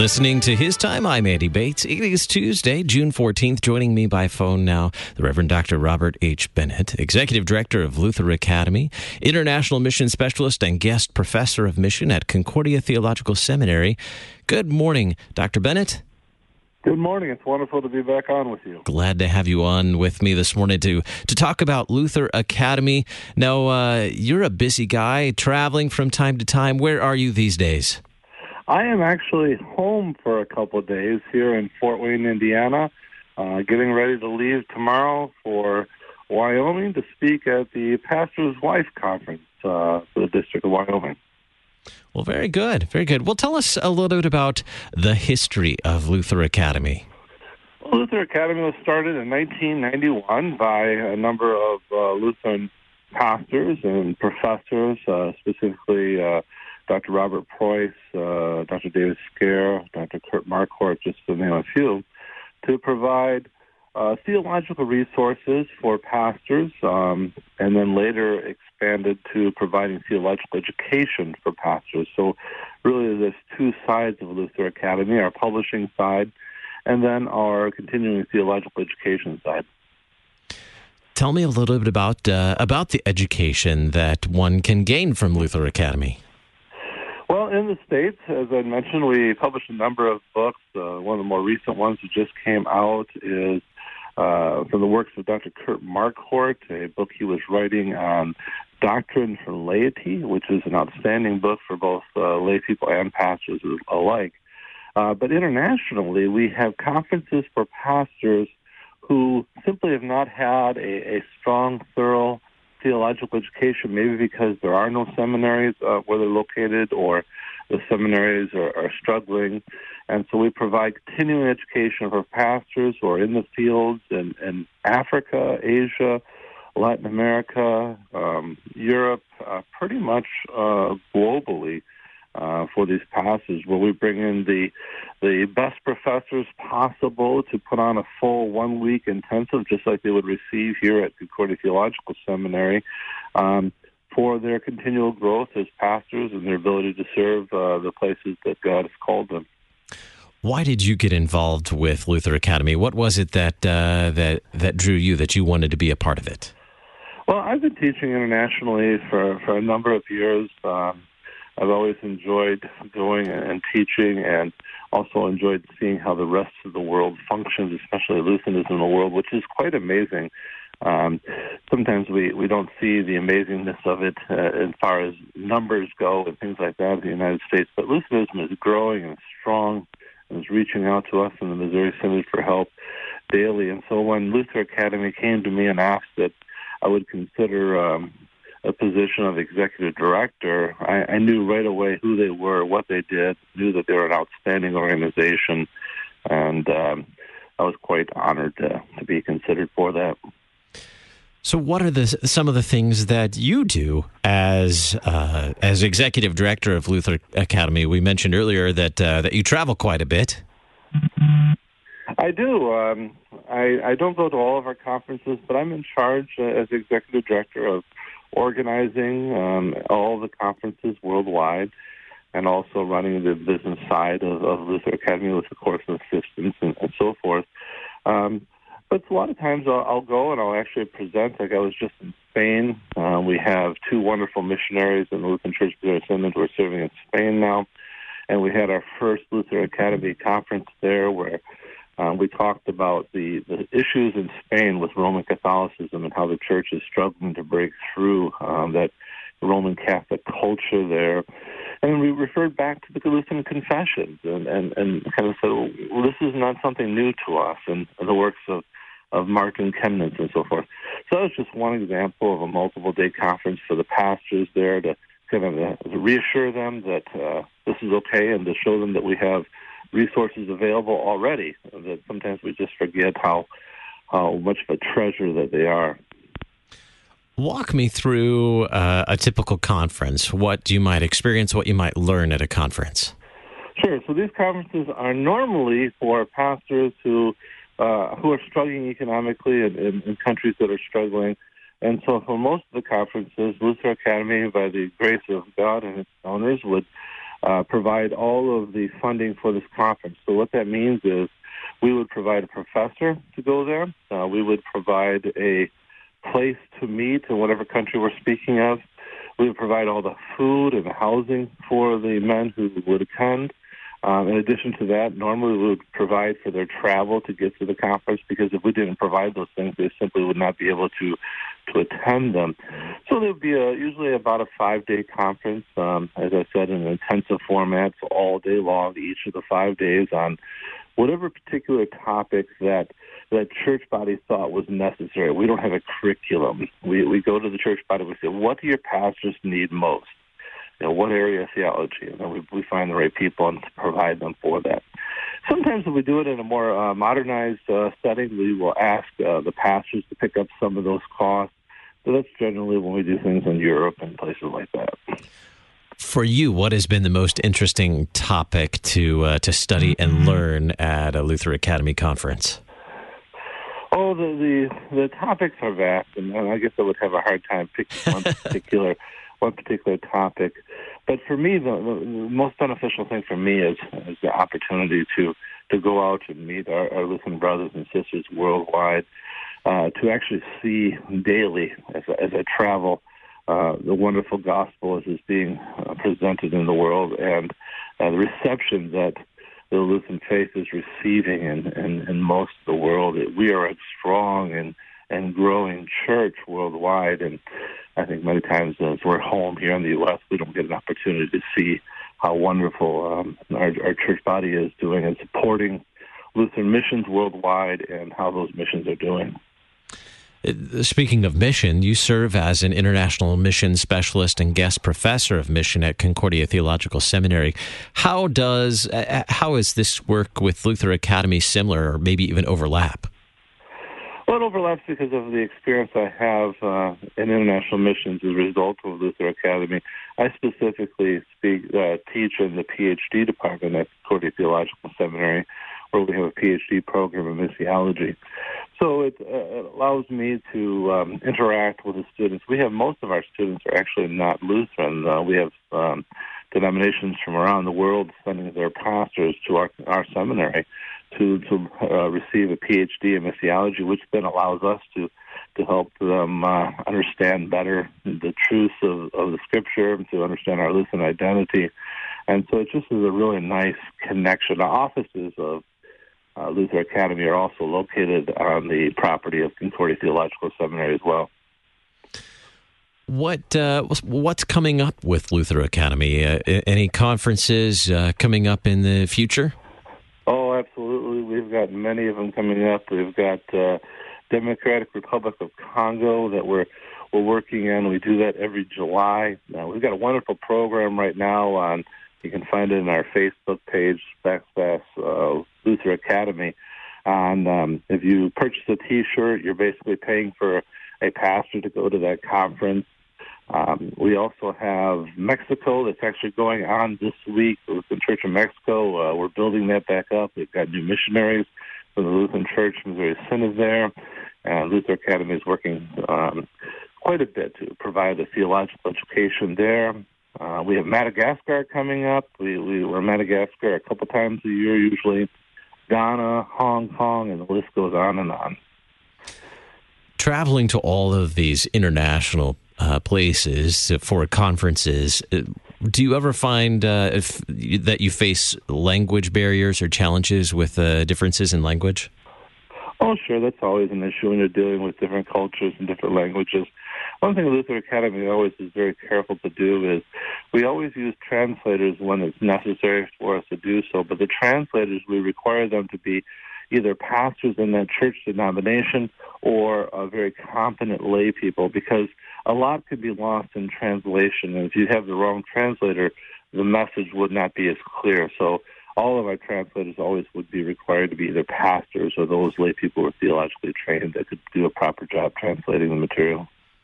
listening to His Time. I'm Andy Bates. It is Tuesday, June 14th. Joining me by phone now, the Reverend Dr. Robert H. Bennett, Executive Director of Luther Academy, International Mission Specialist and Guest Professor of Mission at Concordia Theological Seminary. Good morning, Dr. Bennett. Good morning. It's wonderful to be back on with you. Glad to have you on with me this morning to talk about Luther Academy. Now, you're a busy guy, traveling from time to time. Where are you these days? I am actually home for a couple of days here in Fort Wayne, Indiana, getting ready to leave tomorrow for Wyoming to speak at the Pastor's Wife Conference for the District of Wyoming. Well, very good, very good. Well, tell us a little bit about the history of Luther Academy. Well, Luther Academy was started in 1991 by a number of Lutheran pastors and professors, specifically Dr. Robert Preuss, Dr. David Scare, Dr. Kurt Marquardt, just to name a few, to provide theological resources for pastors, and then later expanded to providing theological education for pastors. So really there's two sides of Luther Academy, our publishing side and then our continuing theological education side. Tell me a little bit about the education that one can gain from Luther Academy. Well, in the States, as I mentioned, we published a number of books. One of the more recent ones that just came out is from the works of Dr. Kurt Marquardt, a book he was writing on Doctrine for Laity, which is an outstanding book for both lay people and pastors alike. But internationally, we have conferences for pastors who simply have not had a strong, thorough theological education, maybe because there are no seminaries where they're located or the seminaries are struggling. And so we provide continuing education for pastors who are in the fields in Africa, Asia, Latin America, Europe, pretty much globally for these pastors, where we bring in the best professors possible to put on a full 1 week intensive, just like they would receive here at Concordia Theological Seminary, for their continual growth as pastors and their ability to serve the places that God has called them. Why did you get involved with Luther Academy? What was it that drew you, that you wanted to be a part of it? Well, I've been teaching internationally for a number of years. I've always enjoyed going and teaching, and also enjoyed seeing how the rest of the world functions, especially Lutheranism in the world, which is quite amazing. Sometimes we don't see the amazingness of it as far as numbers go and things like that in the United States, but Lutheranism is growing and strong and is reaching out to us in the Missouri Synod for help daily. And so when Luther Academy came to me and asked that I would consider a position of executive director, I knew right away who they were, what they did, knew that they were an outstanding organization, and I was quite honored to be considered for that. So what are some of the things that you do as executive director of Luther Academy? We mentioned earlier that you travel quite a bit. I do. I don't go to all of our conferences, but I'm in charge as executive director of organizing all the conferences worldwide, and also running the business side of Luther Academy with the course and assistance and so forth. But a lot of times I'll go and I'll actually present. Like I was just in Spain. We have two wonderful missionaries in the Lutheran Church of Ascendant who are serving in Spain now. And we had our first Luther Academy conference there where we talked about the issues in Spain with Roman Catholicism and how the church is struggling to break through that Roman Catholic culture there. And we referred back to the Lutheran Confessions and kind of said, well, this is not something new to us, and the works of Martin Chemnitz and so forth. So that was just one example of a multiple-day conference for the pastors there to kind of reassure them that this is okay, and to show them that we have resources available already, that sometimes we just forget how much of a treasure that they are. Walk me through a typical conference, what you might experience, what you might learn at a conference. Sure. So these conferences are normally for pastors who are struggling economically in countries that are struggling. And so for most of the conferences, Luther Academy, by the grace of God and its owners, would provide all of the funding for this conference. So what that means is we would provide a professor to go there. We would provide a place to meet in whatever country we're speaking of. We would provide all the food and the housing for the men who would attend. In addition to that, normally we would provide for their travel to get to the conference, because if we didn't provide those things, they simply would not be able to attend them. So there would be usually about a 5-day conference, as I said, in an intensive format, so all day long, each of the 5 days, on whatever particular topic that church body thought was necessary. We don't have a curriculum. We go to the church body, we say, what do your pastors need most? What area of theology? And then we find the right people and provide them for that. Sometimes if we do it in a more modernized setting, we will ask the pastors to pick up some of those costs. So that's generally when we do things in Europe and places like that. For you, what has been the most interesting topic to study and learn at a Luther Academy conference? Oh, the topics are vast, and I guess I would have a hard time picking one particular topic. But for me, the most beneficial thing for me is the opportunity to go out and meet our Lutheran brothers and sisters worldwide, to actually see daily as I travel the wonderful gospel as it's being presented in the world, and the reception that the Lutheran faith is receiving in most of the world. We are a strong and growing church worldwide, and I think many times as we're home here in the U.S., we don't get an opportunity to see how wonderful our church body is doing and supporting Lutheran missions worldwide and how those missions are doing. Speaking of mission, you serve as an international mission specialist and guest professor of mission at Concordia Theological Seminary. How is this work with Luther Academy similar, or maybe even overlap? Well, it overlaps because of the experience I have in international missions as a result of Luther Academy. I specifically teach in the PhD department at Concordia Theological Seminary, where we have a PhD program in missiology. So it allows me to interact with the students. Most of our students are actually not Lutheran. We have denominations from around the world sending their pastors to our seminary to receive a PhD in missiology, which then allows us to help them understand better the truths of the Scripture, and to understand our Lutheran identity. And so it just is a really nice connection. The offices of Luther Academy are also located on the property of Concordia Theological Seminary as well. What's coming up with Luther Academy? Any conferences coming up in the future? Oh, absolutely. We've got many of them coming up. We've got Democratic Republic of Congo that we're working on. We do that every July. We've got a wonderful program right now on. You can find it in our Facebook page, / Luther Academy. And if you purchase a T-shirt, you're basically paying for a pastor to go to that conference. We also have Mexico that's actually going on this week. The Lutheran Church in Mexico, we're building that back up. We've got new missionaries from the Lutheran Church, Missouri Synod there. And Luther Academy is working quite a bit to provide a theological education there. We have Madagascar coming up. We're in Madagascar a couple times a year usually. Ghana, Hong Kong, and the list goes on and on. Traveling to all of these international places for conferences, do you ever find that you face language barriers or challenges with differences in language? Oh, sure. That's always an issue when you're dealing with different cultures and different languages. One thing Luther Academy always is very careful to do is we always use translators when it's necessary for us to do so, but the translators, we require them to be either pastors in that church denomination or very competent lay people, because a lot could be lost in translation. And if you have the wrong translator, the message would not be as clear. So all of our translators always would be required to be either pastors or those lay people who are theologically trained that could do a proper job translating the material.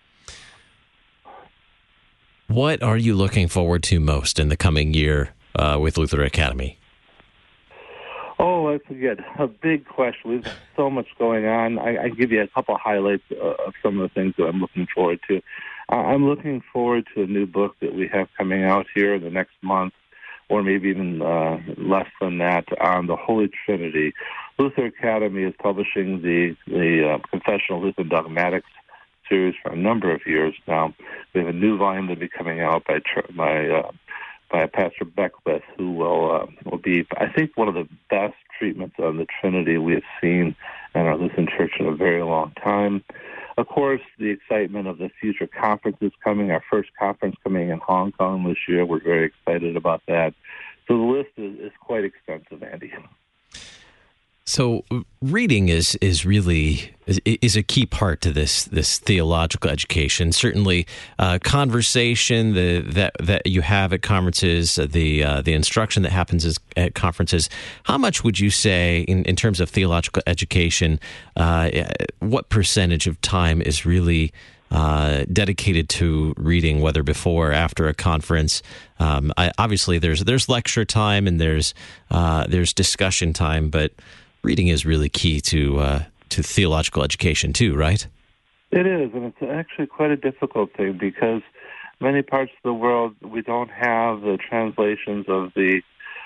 What are you looking forward to most in the coming year with Luther Academy? Oh, that's a big question. We've got so much going on. I give you a couple highlights of some of the things that I'm looking forward to. I'm looking forward to a new book that we have coming out here in the next month. or maybe even less than that, on the Holy Trinity. Luther Academy is publishing the Confessional Lutheran Dogmatics series for a number of years now. We have a new volume that'll be coming out by Pastor Beckwith, who will be, I think, one of the best treatments on the Trinity we have seen in our Lutheran Church in a very long time. Of course, the excitement of the future conferences coming, our first conference coming in Hong Kong this year. We're very excited about that. So the list is quite extensive, Andy. So reading is really a key part to this theological education. Certainly, conversation that you have at conferences, the instruction that happens at conferences. How much would you say, in terms of theological education, what percentage of time is really dedicated to reading, whether before or after a conference? Obviously, there's lecture time and there's discussion time, but reading is really key to theological education too, right? It is, and it's actually quite a difficult thing because many parts of the world we don't have the translations of the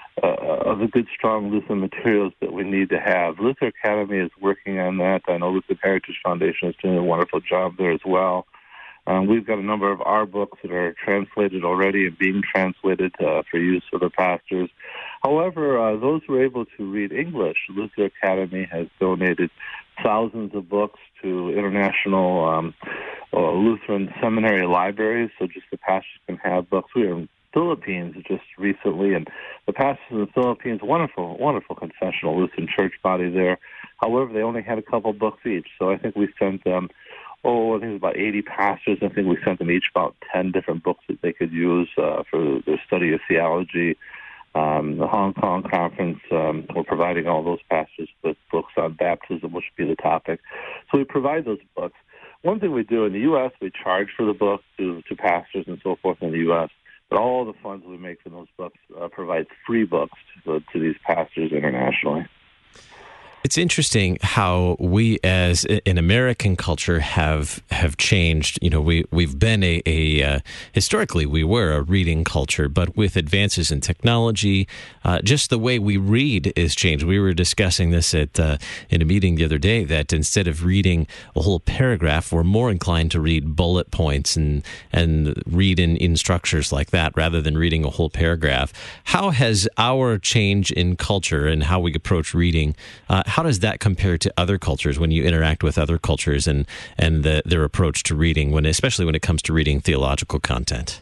good, strong Lutheran materials that we need to have. Luther Academy is working on that. I know Lutheran Heritage Foundation is doing a wonderful job there as well. We've got a number of our books that are translated already and being translated for use of the pastors. However, those who are able to read English, Luther Academy has donated thousands of books to international Lutheran seminary libraries, so just the pastors can have books. We were in the Philippines just recently, and the pastors in the Philippines, wonderful confessional Lutheran church body there. However, they only had a couple books each, so I think we sent them I think it was about 80 pastors. I think we sent them each about 10 different books that they could use for their study of theology. The Hong Kong conference, we're providing all those pastors with books on baptism, which would be the topic. So we provide those books. One thing we do in the U.S., we charge for the book to pastors and so forth in the U.S., but all the funds we make from those books provide free books to these pastors internationally. It's interesting how we, as an American culture, have changed. You know, we've been historically we were a reading culture, but with advances in technology, just the way we read is changed. We were discussing this in a meeting the other day that instead of reading a whole paragraph, we're more inclined to read bullet points and read in structures like that rather than reading a whole paragraph. How has our change in culture and how we approach reading? How does that compare to other cultures when you interact with other cultures and their approach to reading, especially when it comes to reading theological content?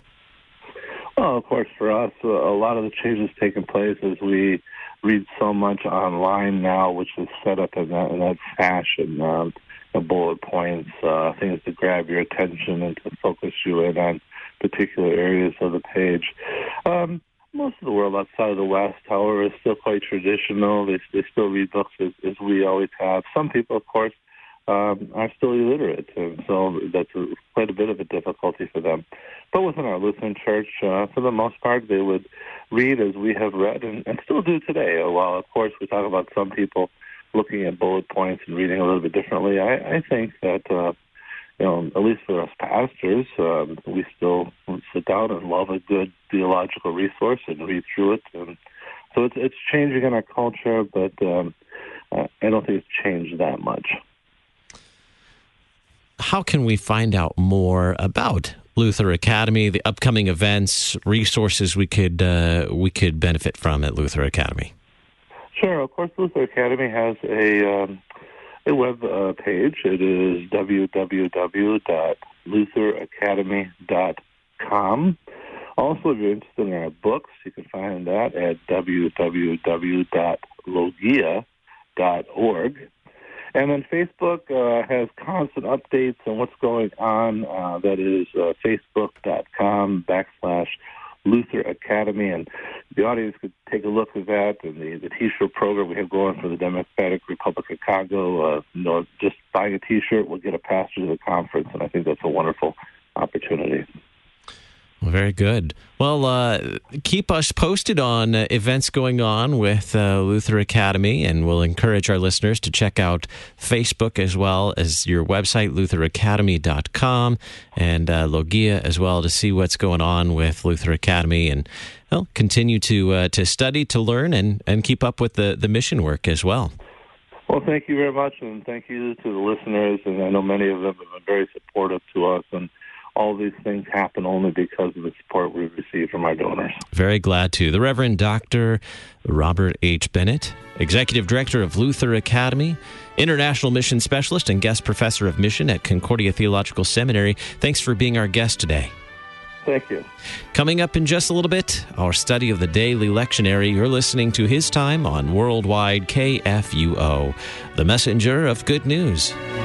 Well, of course, for us, a lot of the changes taking place as we read so much online now, which is set up in that fashion, bullet points, things to grab your attention and to focus you in on particular areas of the page. Most of the world outside of the West, however, is still quite traditional. They still read books as we always have. Some people, of course, are still illiterate, and so that's quite a bit of a difficulty for them. But within our Lutheran Church, for the most part, they would read as we have read and still do today. While, of course, we talk about some people looking at bullet points and reading a little bit differently, I think that at least for us pastors, we still sit down and love a good theological resource and read through it. And so it's changing in our culture, but I don't think it's changed that much. How can we find out more about Luther Academy, the upcoming events, resources we could benefit from at Luther Academy? Sure. Of course, Luther Academy has a web page. It is www.lutheracademy.com. Also, if you're interested in our books, you can find that at www.logia.org. And then Facebook has constant updates on what's going on. That is facebook.com/Luther Academy. And the audience could take a look at that and the T-shirt program we have going for the Democratic Republic of Congo. Just buying a T-shirt will get a pastor to the conference, and I think that's a wonderful opportunity. Well, very good. Well, keep us posted on events going on with Luther Academy, and we'll encourage our listeners to check out Facebook as well as your website, lutheracademy.com, and Logia as well, to see what's going on with Luther Academy, and continue to study, to learn, and keep up with the mission work as well. Well, thank you very much, and thank you to the listeners, and I know many of them have been very supportive to us, and all these things happen only because of the support we've received from our donors. Very glad to. The Reverend Dr. Robert H. Bennett, Executive Director of Luther Academy, International Mission Specialist and Guest Professor of Mission at Concordia Theological Seminary. Thanks for being our guest today. Thank you. Coming up in just a little bit, our study of the daily lectionary. You're listening to His Time on Worldwide KFUO, the messenger of good news.